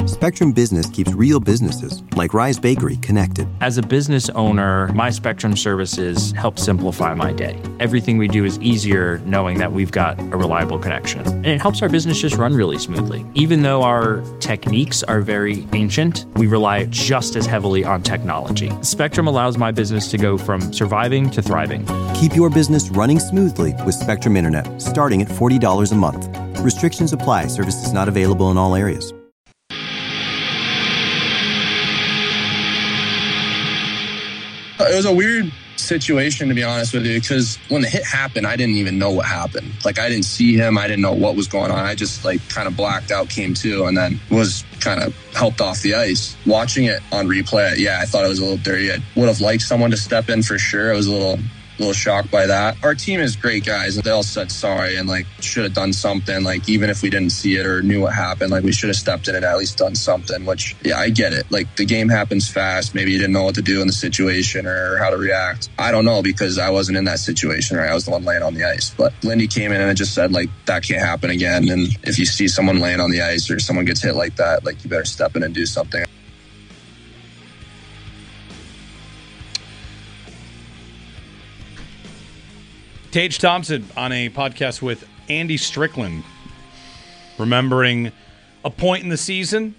Spectrum Business keeps real businesses, like Rise Bakery, connected. As a business owner, my Spectrum services help simplify my day. Everything we do is easier knowing that we've got a reliable connection. And it helps our business just run really smoothly. Even though our techniques are very ancient, we rely just as heavily on technology. Spectrum allows my business to go from surviving to thriving. Keep your business running smoothly with Spectrum Internet, starting at $40 a month. Restrictions apply. Services not available in all areas. It was a weird situation, to be honest with you, because when the hit happened, I didn't even know what happened. Like, I didn't see him. I didn't know what was going on. I just, kind of blacked out, came to, and then was kind of helped off the ice. Watching it on replay, I thought it was a little dirty. I would have liked someone to step in for sure. I was a little shocked by that. Our team is great guys. They all said sorry and should have done something. Even if we didn't see it or knew what happened, we should have stepped in and at least done something, which, I get it. The game happens fast. Maybe you didn't know what to do in the situation or how to react. I don't know, because I wasn't in that situation, right? I was the one laying on the ice. But Lindy came in and just said, that can't happen again. And if you see someone laying on the ice or someone gets hit like that, you better step in and do something. Tage Thompson on a podcast with Andy Strickland, remembering a point in the season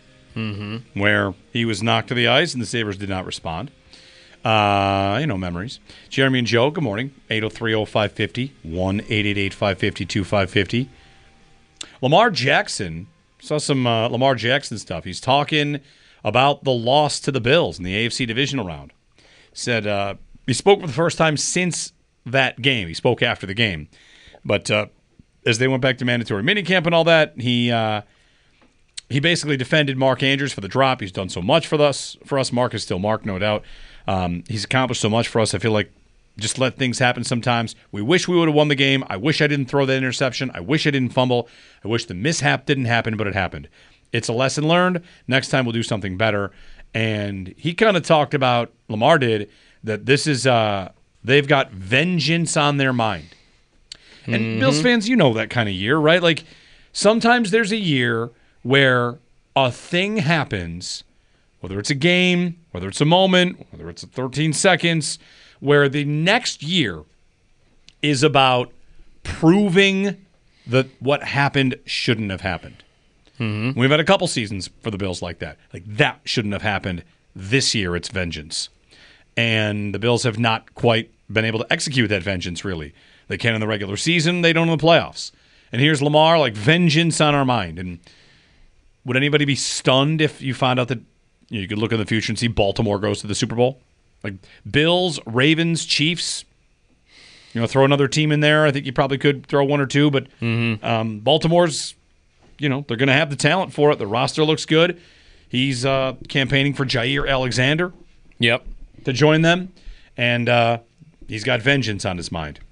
where he was knocked to the ice and the Sabres did not respond. Memories. Jeremy and Joe, good morning. 803-0550, 1-888-550-2550. Lamar Jackson, saw some Lamar Jackson stuff. He's talking about the loss to the Bills in the AFC divisional round. Said he spoke for the first time since that game. He spoke after the game. But as they went back to mandatory minicamp and all that, he basically defended Mark Andrews for the drop. He's done so much for us. Mark is still Mark, no doubt. He's accomplished so much for us. I feel like just let things happen sometimes. We wish we would have won the game. I wish I didn't throw that interception. I wish I didn't fumble. I wish the mishap didn't happen, but it happened. It's a lesson learned. Next time we'll do something better. And he kind of talked about, Lamar did, that this is they've got vengeance on their mind. And Bills fans, you know that kind of year, right? Sometimes there's a year where a thing happens, whether it's a game, whether it's a moment, whether it's 13 seconds, where the next year is about proving that what happened shouldn't have happened. We've had a couple seasons for the Bills like that. That shouldn't have happened. This year, it's vengeance. And the Bills have not quite been able to execute that vengeance, really. They can in the regular season. They don't in the playoffs. And here's Lamar, vengeance on our mind. And would anybody be stunned if you found out that you could look in the future and see Baltimore goes to the Super Bowl? Bills, Ravens, Chiefs, throw another team in there. I think you probably could throw one or two. But Baltimore's, they're going to have the talent for it. The roster looks good. He's campaigning for Jair Alexander. Yep. To join them, and he's got vengeance on his mind.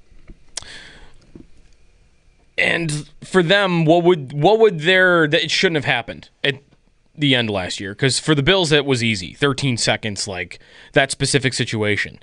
And for them, what would that it shouldn't have happened at the end last year? Because for the Bills, that was easy, 13 seconds, that specific situation.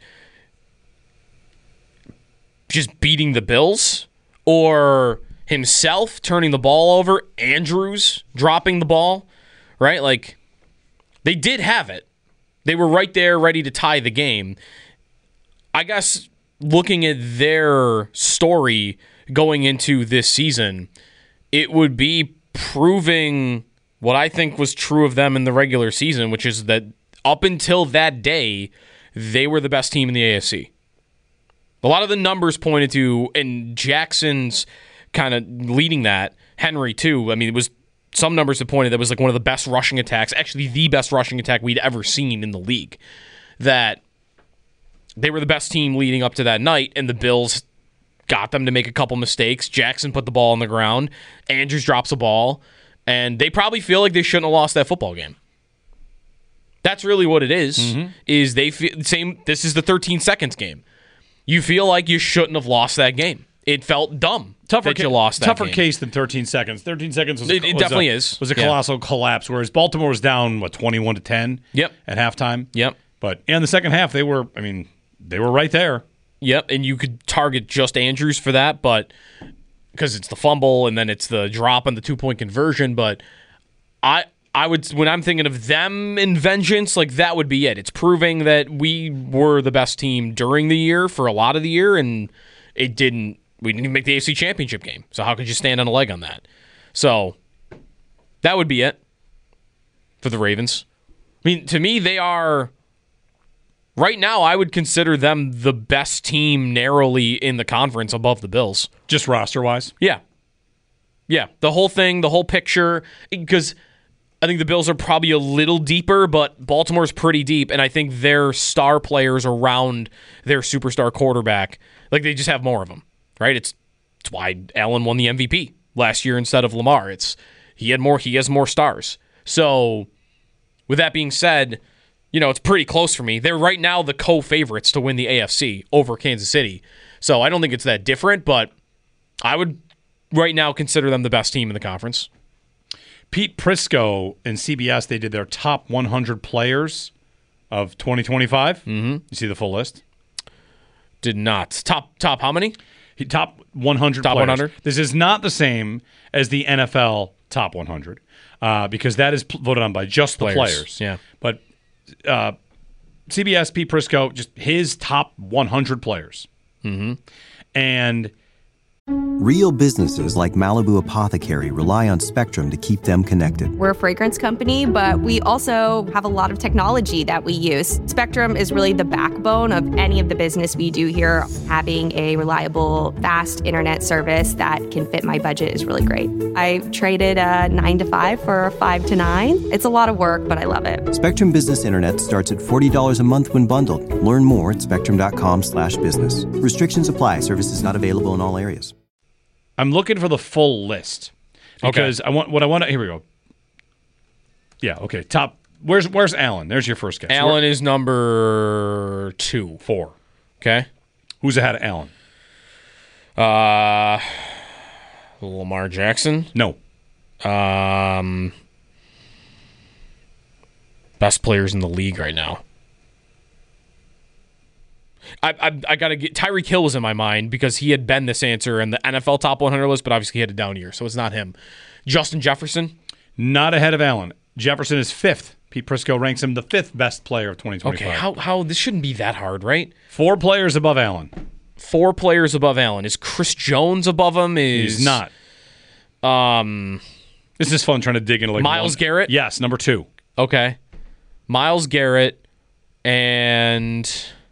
Just beating the Bills, or himself turning the ball over, Andrews dropping the ball, right? They did have it. They were right there ready to tie the game. I guess looking at their story going into this season, it would be proving what I think was true of them in the regular season, which is that up until that day, they were the best team in the AFC. A lot of the numbers pointed to, and Jackson's kind of leading that, Henry too. I mean, it was some numbers have pointed that was one of the best rushing attacks, actually the best rushing attack we'd ever seen in the league. That they were the best team leading up to that night, and the Bills got them to make a couple mistakes. Jackson put the ball on the ground. Andrews drops a ball, and they probably feel like they shouldn't have lost that football game. That's really what it is. Is they feel same. This is the 13 seconds game. You feel like you shouldn't have lost that game. It felt dumb that you lost that tougher game. Case than 13 seconds. 13 seconds was was a colossal collapse, whereas Baltimore was down, 21-10 at halftime? Yep. But in the second half, they were right there. Yep, and you could target just Andrews for that, but because it's the fumble and then it's the drop and the 2-point conversion. But I when I'm thinking of them in vengeance, like that would be it. It's proving that we were the best team during the year for a lot of the year, and we didn't even make the AFC Championship game. So how could you stand on a leg on that? So that would be it for the Ravens. I mean, to me, they are, right now, I would consider them the best team narrowly in the conference above the Bills. Just roster-wise? Yeah. Yeah, the whole thing, the whole picture, because I think the Bills are probably a little deeper, but Baltimore's pretty deep, and I think their star players around their superstar quarterback, like they just have more of them, right? It's why Allen won the MVP last year instead of Lamar. He has more stars. So with that being said, it's pretty close for me. They're right now the co-favorites to win the AFC over Kansas City. So I don't think it's that different, but I would right now consider them the best team in the conference. Pete Prisco and CBS, they did their top 100 players of 2025. Mm-hmm. You see the full list? Did not. Top how many? Top 100 top players. 100? This is not the same as the NFL top 100 because that is voted on by just the players. Yeah. But CBS, Pete Prisco, just his top 100 players. Mm-hmm. And Real businesses like Malibu Apothecary rely on Spectrum to keep them connected. We're a fragrance company, but we also have a lot of technology that we use. Spectrum is really the backbone of any of the business we do here. Having a reliable, fast internet service that can fit my budget is really great. I traded a 9 to 5 for a 5 to 9. It's a lot of work, but I love it. Spectrum Business Internet starts at $40 a month when bundled. Learn more at spectrum.com/business. Restrictions apply. Services not available in all areas. I'm looking for the full list because Okay. I want to. Here we go. Yeah. Okay. Top. Where's Allen? There's your first guess. Allen is number 2. 4. Okay. Who's ahead of Allen? Lamar Jackson. No. Best players in the league right now. I gotta get Tyreek Hill was in my mind because he had been this answer in the NFL top 100 list, but obviously he had a down year, so it's not him. Justin Jefferson, Not ahead of Allen. Jefferson is 5th. Pete Prisco ranks him the 5th best player of 2025. okay. How this shouldn't be that hard, right? 4 players above Allen. 4 players above Allen. Is Chris Jones above him? He's not. This is fun trying to dig into like Myles Garrett? Yes, number 2. Okay. Myles Garrett and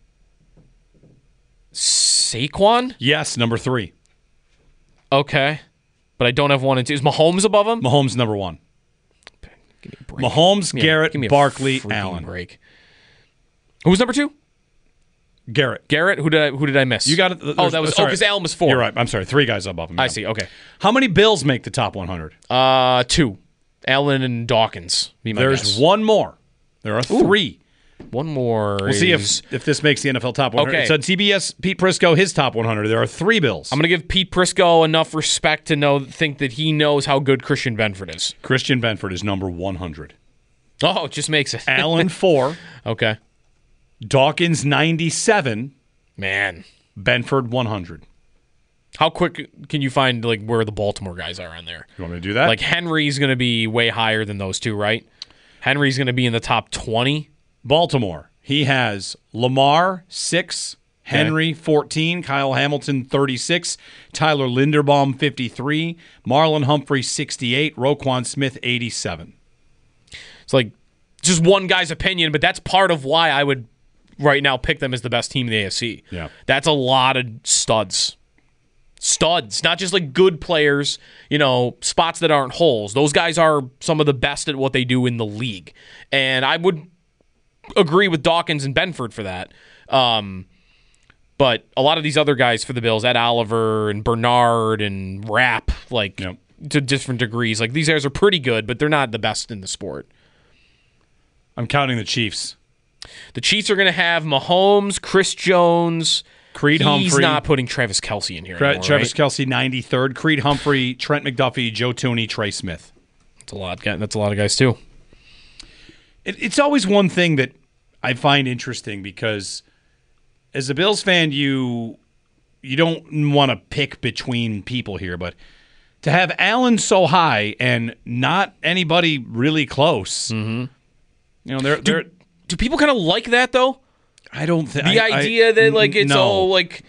Saquon? Yes, number 3. Okay. But I don't have 1 and 2. Is Mahomes above him? Mahomes number 1. Give me a break. Mahomes, Give me Garrett, a Barkley, freaking Allen. break. Who's number 2? Garrett. Garrett? Who did I miss? You got it. That was because Allen was 4. You're right. I'm sorry. 3 guys above him. I Yeah. see. Okay. How many Bills make the top 100? 2. Allen and Dawkins. Be my There's guess. one more. There are 3. One more. We'll see if this makes the NFL top 100. Okay. It said CBS Pete Prisco his top 100. There are 3 Bills. I'm going to give Pete Prisco enough respect to think that he knows how good Christian Benford is. Christian Benford is number 100. Oh, it just makes it. Allen 4. Okay. Dawkins 97. Man. Benford 100. How quick can you find where the Baltimore guys are on there? You want me to do that? Henry's going to be way higher than those two, right? Henry's going to be in the top 20. Baltimore. He has Lamar 6, Henry 14, Kyle Hamilton 36, Tyler Linderbaum 53, Marlon Humphrey 68, Roquan Smith 87. It's just one guy's opinion, but that's part of why I would right now pick them as the best team in the AFC. Yeah. That's a lot of studs. Studs, not just good players, spots that aren't holes. Those guys are some of the best at what they do in the league. And I would agree with Dawkins and Benford for that. But a lot of these other guys for the Bills, Ed Oliver and Bernard and Rapp, to different degrees, these guys are pretty good, but they're not the best in the sport. I'm counting the Chiefs. The Chiefs are going to have Mahomes, Chris Jones, Creed Humphrey. He's not putting Travis Kelce in here anymore, Travis right? Kelce 93rd, Creed Humphrey, Trent McDuffie, Joe Tooney, Trey Smith. That's a lot. That's a lot of guys too. It's always one thing that I find interesting because as a Bills fan, you don't want to pick between people here, but to have Allen so high and not anybody really close. Mm-hmm. You know, they're do people kind of like that though? I don't think the idea that like it's no. all like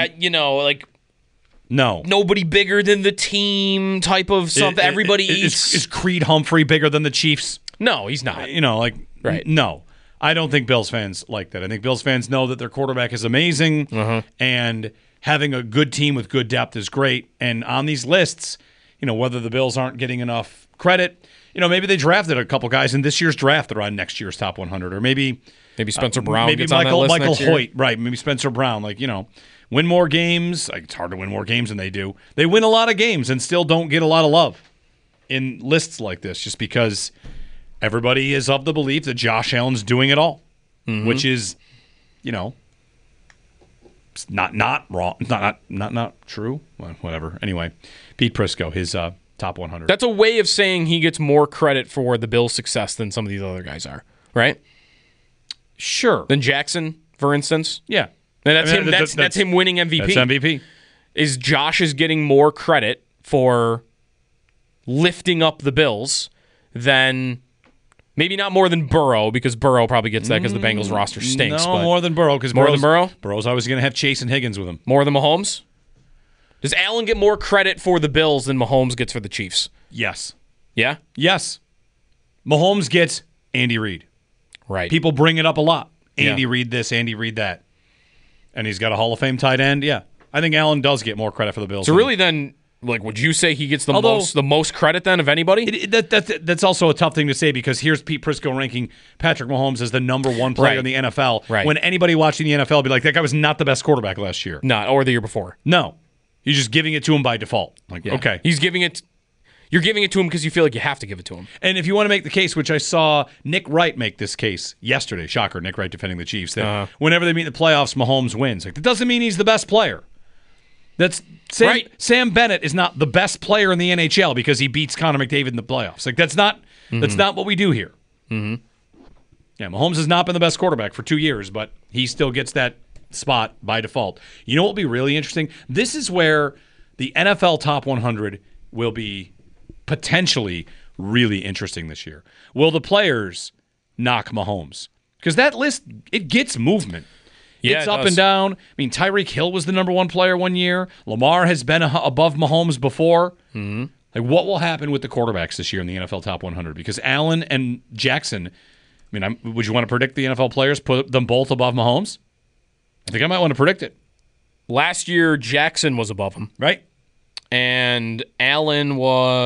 no, nobody bigger than the team type of something. Everybody eats. Is Creed Humphrey bigger than the Chiefs? No, he's not. You know, like right. No, I don't think Bills fans like that. I think Bills fans know that their quarterback is amazing, and having a good team with good depth is great. And on these lists, you know, whether the Bills aren't getting enough credit, you know, maybe they drafted a couple guys in this year's draft that are on next year's top 100, or maybe Spencer Brown, maybe gets Michael on that list next year. Hoyt, right? Maybe Spencer Brown, like, you know, win more games. Like, it's hard to win more games than they do. They win a lot of games and still don't get a lot of love in lists like this, just because everybody is of the belief that Josh Allen's doing it all, which is, you know, it's not wrong, not true. Well, whatever. Anyway, Pete Prisco, his top 100. That's a way of saying he gets more credit for the Bills' success than some of these other guys are, right? Sure. Than Jackson, for instance. Yeah. And that's him. That's him winning MVP. That's MVP. Is Josh is getting more credit for lifting up the Bills than maybe not more than Burrow, because Burrow probably gets that because the Bengals roster stinks. No, but more than Burrow, because Burrow's always going to have Chase and Higgins with him. More than Mahomes. Does Allen get more credit for the Bills than Mahomes gets for the Chiefs? Yes. Yeah. Yes. Mahomes gets Andy Reid. Right. People bring it up a lot. Andy Reid this, Andy Reid that. And he's got a Hall of Fame tight end. Yeah. I think Allen does get more credit for the Bills. So really then, like, would you say he gets the most credit then of anybody? That's also a tough thing to say, because here's Pete Prisco ranking Patrick Mahomes as the number one player in the NFL. Right. When anybody watching the NFL would be like, that guy was not the best quarterback last year. Not, or the year before. No. You're just giving it to him by default. Like, okay. He's giving it... You're giving it to him because you feel like you have to give it to him. And if you want to make the case, which I saw Nick Wright make this case yesterday, shocker, Nick Wright defending the Chiefs, that whenever they meet in the playoffs, Mahomes wins. Like, that doesn't mean he's the best player. That's Sam Bennett is not the best player in the NHL because he beats Connor McDavid in the playoffs. Like, that's not what we do here. Mm-hmm. Yeah, Mahomes has not been the best quarterback for 2 years, but he still gets that spot by default. You know what will be really interesting? This is where the NFL Top 100 will be potentially really interesting this year. Will the players knock Mahomes? Because that list, it gets movement. Yeah, it's up and down. I mean, Tyreek Hill was the number one player one year. Lamar has been above Mahomes before. Mm-hmm. Like, what will happen with the quarterbacks this year in the NFL Top 100? Because Allen and Jackson, I mean, would you want to predict the NFL players, put them both above Mahomes? I think I might want to predict it. Last year, Jackson was above him. Right. And Allen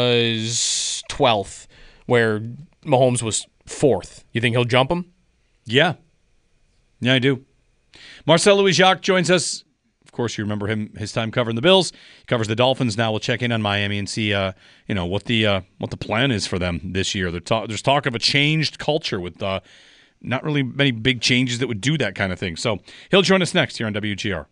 was 12th, where Mahomes was 4th. You think he'll jump him? Yeah. Yeah, I do. Marcel Louis-Jacques joins us. Of course, you remember him, his time covering the Bills. He covers the Dolphins. Now we'll check in on Miami and see what the plan is for them this year. There's talk of a changed culture with not really many big changes that would do that kind of thing. So he'll join us next here on WGR.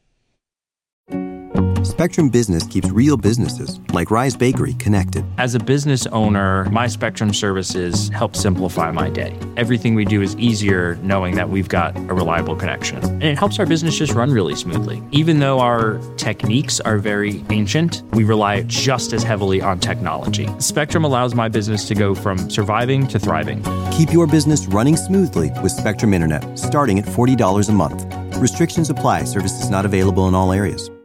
Spectrum Business keeps real businesses, like Rise Bakery, connected. As a business owner, my Spectrum services help simplify my day. Everything we do is easier knowing that we've got a reliable connection. And it helps our business just run really smoothly. Even though our techniques are very ancient, we rely just as heavily on technology. Spectrum allows my business to go from surviving to thriving. Keep your business running smoothly with Spectrum Internet, starting at $40 a month. Restrictions apply. Services not available in all areas.